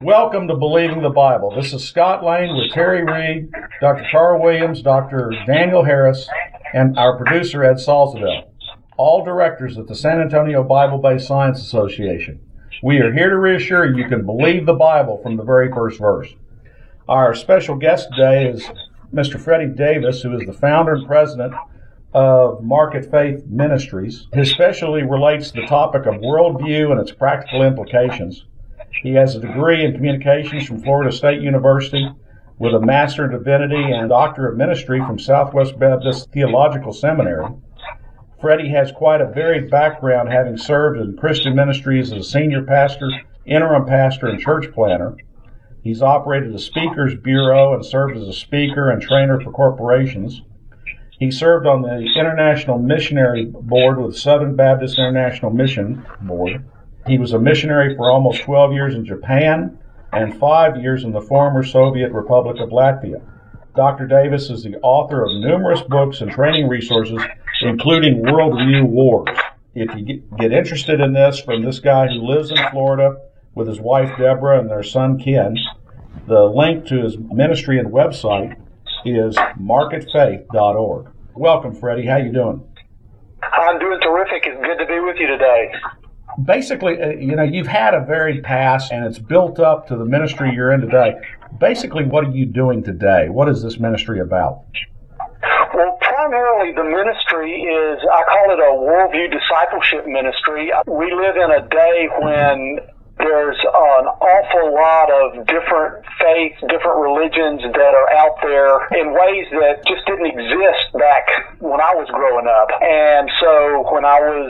Welcome to Believing the Bible. This is Scott Lane with Terry Reed, Dr. Carl Williams, Dr. Daniel Harris, and our producer, Ed Salzadell, all directors at the San Antonio Bible-Based Science Association. We are here to reassure you can believe the Bible from the very first verse. Our special guest today is Mr. Freddie Davis, who is the founder and president of Market Faith Ministries. His specialty relates to the topic of worldview and its practical implications. He has a degree in communications from Florida State University with a Master in Divinity and Doctor of Ministry from Southwest Baptist Theological Seminary. Freddie has quite a varied background, having served in Christian ministries as a senior pastor, interim pastor, and church planner. He's operated a speakers bureau and served as a speaker and trainer for corporations. He served on the International Missionary Board with Southern Baptist International Mission Board. He was a missionary for almost 12 years in Japan and 5 years in the former Soviet Republic of Latvia. Dr. Davis is the author of numerous books and training resources, including Worldview Wars. If you get interested in this from this guy who lives in Florida with his wife Deborah and their son Ken, the link to his ministry and website is marketfaith.org. Welcome, Freddie. How you doing? I'm doing terrific. It's good to be with you today. Basically, you've had a varied past, and it's built up to the ministry you're in today. Basically, what are you doing today? What is this ministry about? Well, primarily the ministry is, I call it a worldview discipleship ministry. We live in a day when there's an awful lot of different faiths, different religions that are out there in ways that just didn't exist back when I was growing up. And so when I was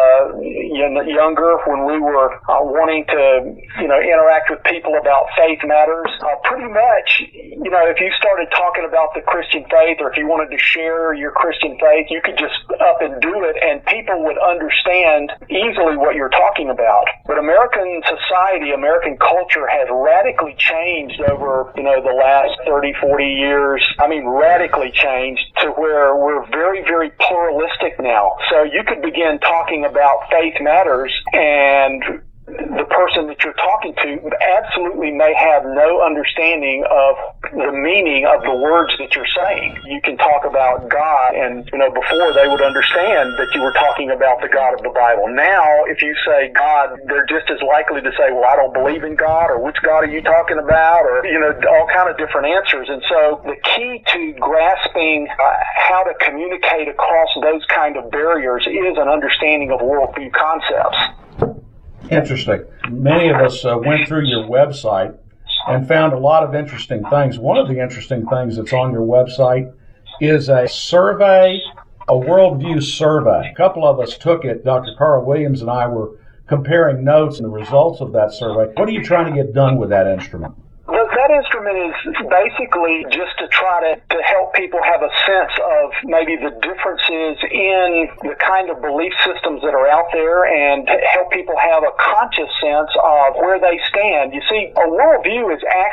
younger, when we were wanting to, interact with people about faith matters, pretty much, if you started talking about the Christian faith or if you wanted to share your Christian faith, you could just up and do it and people would understand easily what you're talking about. But American society, American culture has radically changed over, the last 30, 40 years. I mean, radically changed to where we're very, very pluralistic now. So you could begin talking about faith matters and the person that you're talking to absolutely may have no understanding of the meaning of the words that you're saying. You can talk about God and, before they would understand that you were talking about the God of the Bible. Now, if you say God, they're just as likely to say, well, I don't believe in God, or which God are you talking about, or, all kind of different answers. And so the key to grasping how to communicate across those kind of barriers is an understanding of worldview concepts. Interesting. Many of us went through your website and found a lot of interesting things. One of the interesting things that's on your website is a survey, a worldview survey. A couple of us took it. Dr. Carl Williams and I were comparing notes and the results of that survey. What are you trying to get done with that instrument? That instrument is basically just to try to help people have a sense of maybe the differences in the kind of belief systems that are out there and help people have a conscious sense of where they stand. You see, a worldview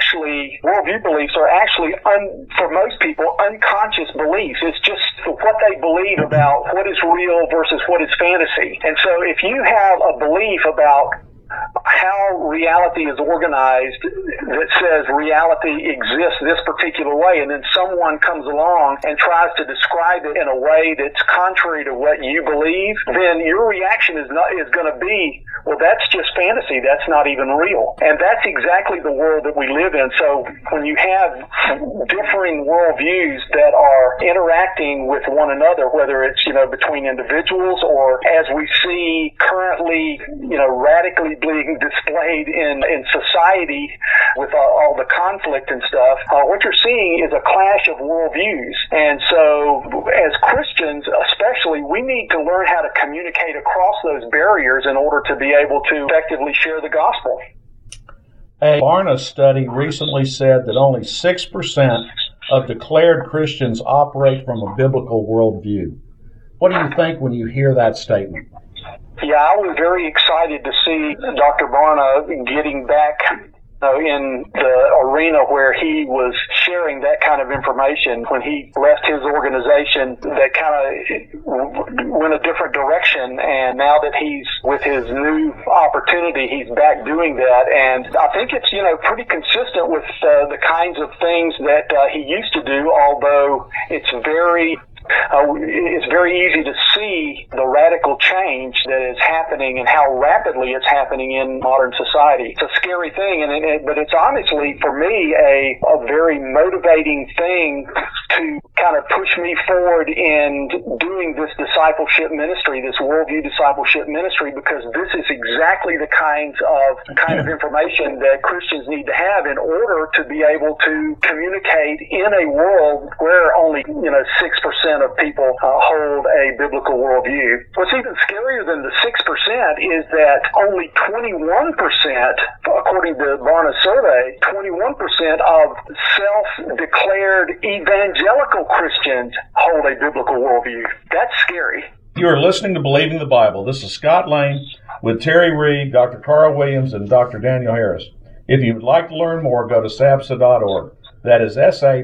beliefs are actually, for most people, unconscious beliefs. It's just what they believe about what is real versus what is fantasy. And so if you have a belief about how reality is organized that says reality exists this particular way, and then someone comes along and tries to describe it in a way that's contrary to what you believe, then your reaction is going to be, well, that's just fantasy. That's not even real. And that's exactly the world that we live in. So when you have differing worldviews that are interacting with one another, whether it's, between individuals or as we see currently, radically being displayed in society with all the conflict and stuff, what you're seeing is a clash of worldviews. And so as Christians especially, we need to learn how to communicate across those barriers in order to be able to effectively share the gospel. A Barna study recently said that only 6% of declared Christians operate from a biblical worldview. What do you think when you hear that statement? Yeah, I was very excited to see Dr. Barna getting back in the arena where he was sharing that kind of information. When he left his organization, that kind of went a different direction, and now that he's with his new opportunity, he's back doing that. And I think it's, pretty consistent with the kinds of things that he used to do, although it's very easy to see the radical change that is happening and how rapidly it's happening in modern society. It's a scary thing, but it's honestly, for me, a very motivating thing to kind of push me forward in doing this discipleship ministry, this worldview discipleship ministry, because this is exactly the kind of information that Christians need to have in order to be able to communicate in a world where only 6% of people hold a biblical worldview. What's even scarier than the 6% is that only 21%, according to Barna's survey, 21% of self-declared evangelical Christians hold a biblical worldview. That's scary. You are listening to Believing the Bible. This is Scott Lane with Terry Reed, Dr. Carl Williams, and Dr. Daniel Harris. If you would like to learn more, go to sabsa.org. That is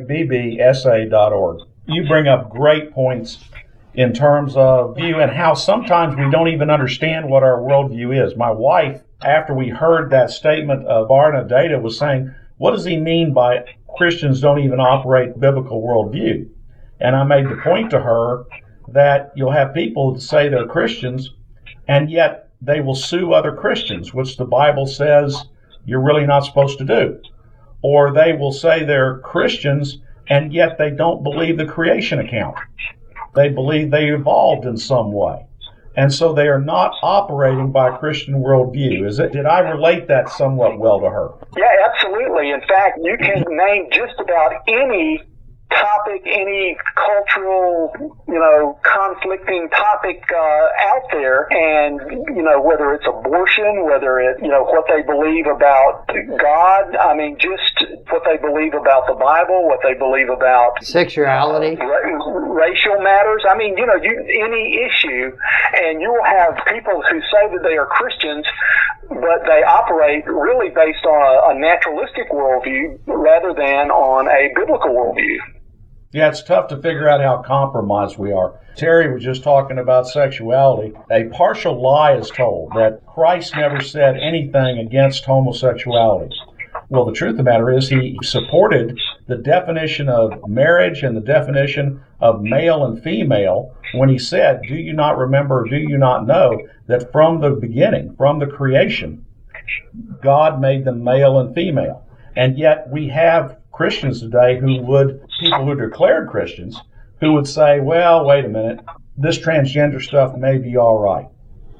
sabbsa.org. You bring up great points in terms of view and how sometimes we don't even understand what our worldview is. My wife, after we heard that statement of Barna Data, was saying, what does he mean by Christians don't even operate biblical worldview? And I made the point to her that you'll have people that say they're Christians, and yet they will sue other Christians, which the Bible says you're really not supposed to do. Or they will say they're Christians, and yet they don't believe the creation account. They believe they evolved in some way. And so they are not operating by a Christian worldview. Did I relate that somewhat well to her? Yeah, absolutely. In fact, you can name just about any topic, any cultural, conflicting topic out there, and whether it's abortion, whether it, what they believe about God, just what they believe about the Bible, what they believe about sexuality, racial matters. Any issue, and you will have people who say that they are Christians, but they operate really based on a naturalistic worldview rather than on a biblical worldview. Yeah, it's tough to figure out how compromised we are. Terry was just talking about sexuality. A partial lie is told that Christ never said anything against homosexuality. Well, the truth of the matter is he supported the definition of marriage and the definition of male and female when he said, do you not remember, do you not know that from the beginning, from the creation, God made them male and female? And yet we have Christians today people who declared Christians, who would say, well, wait a minute, this transgender stuff may be all right.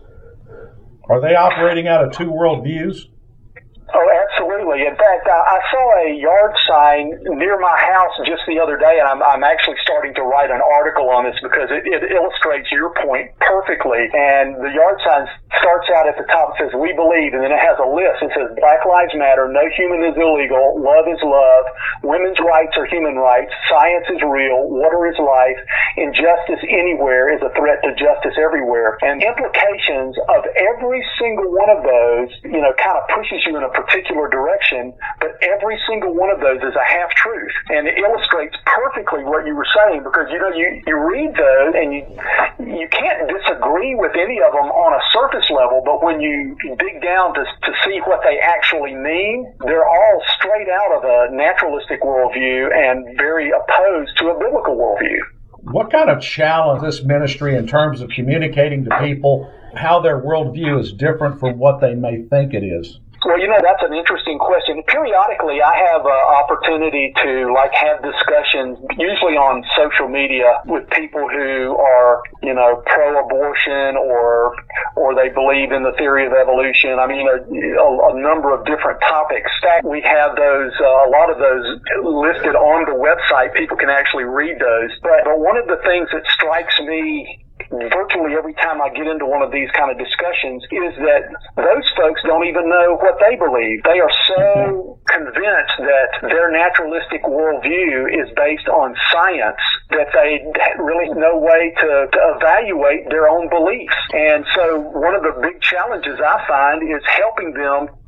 Are they operating out of two worldviews? Oh, absolutely. In fact, I saw a yard sign near my house just the other day, and I'm actually starting to write an article on this because it illustrates your point perfectly. And the yard sign starts out at the top, it says, we believe, and then it has a list. It says, Black Lives Matter, no human is illegal, love is love, women's rights are human rights, science is real, water is life, injustice anywhere is a threat to justice everywhere. And implications of every single one of those, kind of pushes you in a particular direction, but every single one of those is a half-truth. And it illustrates perfectly what you were saying, because, you read those and you can't disagree with any of them on a surface level, but when you dig down to see what they actually mean, they're all straight out of a naturalistic worldview and very opposed to a biblical worldview. What kind of challenge this ministry in terms of communicating to people how their worldview is different from what they may think it is? Well, that's an interesting question. Periodically, I have an opportunity to have discussions, usually on social media, with people who are, pro-abortion or they believe in the theory of evolution. A number of different topics. In fact, we have those, a lot of those listed on the website. People can actually read those. But one of the things that strikes me virtually every time I get into one of these kind of discussions is that those folks don't even know what they believe. They are so convinced that their naturalistic worldview is based on science that they really no way to evaluate their own beliefs. And so one of the big challenges I find is helping them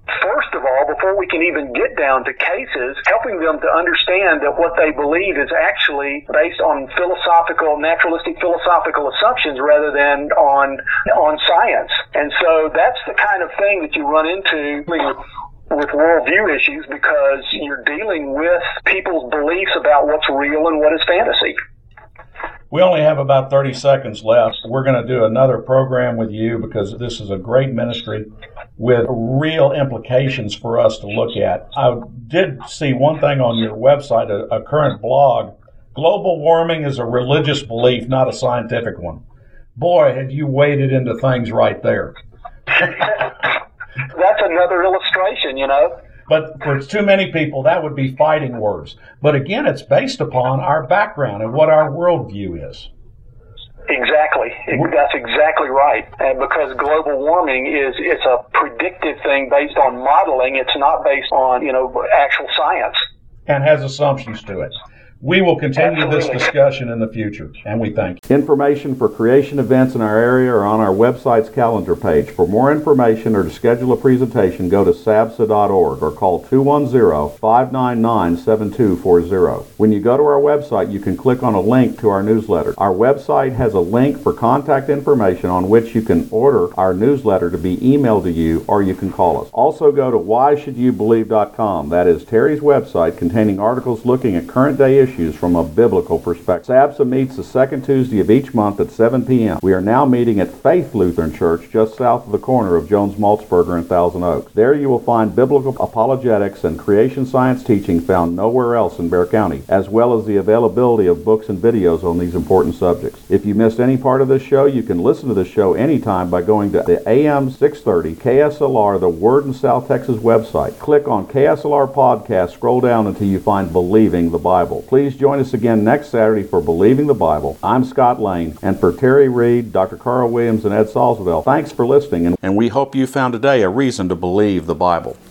first of all, before we can even get down to cases, helping them to understand that what they believe is actually based on naturalistic philosophical assumptions rather than on science. And so that's the kind of thing that you run into with worldview issues, because you're dealing with people's beliefs about what's real and what is fantasy. We only have about 30 seconds left. We're going to do another program with you because this is a great ministry with real implications for us to look at. I did see one thing on your website, a current blog. Global warming is a religious belief, not a scientific one. Boy, have you waded into things right there. That's another illustration, you know. But for too many people, that would be fighting words. But again, it's based upon our background and what our worldview is. Exactly. That's exactly right. And because global warming it's a predictive thing based on modeling. It's not based on, actual science. And has assumptions to it. We will continue this discussion in the future, and we thank you. Information for creation events in our area are on our website's calendar page. For more information or to schedule a presentation, go to sabsa.org or call 210-599-7240. When you go to our website, you can click on a link to our newsletter. Our website has a link for contact information on which you can order our newsletter to be emailed to you, or you can call us. Also go to whyshouldyoubelieve.com. That is Terry's website containing articles looking at current day issues from a biblical perspective. SABSA meets the second Tuesday of each month at 7 p.m. We are now meeting at Faith Lutheran Church just south of the corner of Jones Maltzberger and Thousand Oaks. There you will find biblical apologetics and creation science teaching found nowhere else in Bexar County, as well as the availability of books and videos on these important subjects. If you missed any part of this show, you can listen to this show anytime by going to the AM 630 KSLR, the Word in South Texas website. Click on KSLR Podcast, scroll down until you find Believing the Bible. Please join us again next Saturday for Believing the Bible. I'm Scott Lane, and for Terry Reed, Dr. Carl Williams, and Ed Salzville, thanks for listening, and we hope you found today a reason to believe the Bible.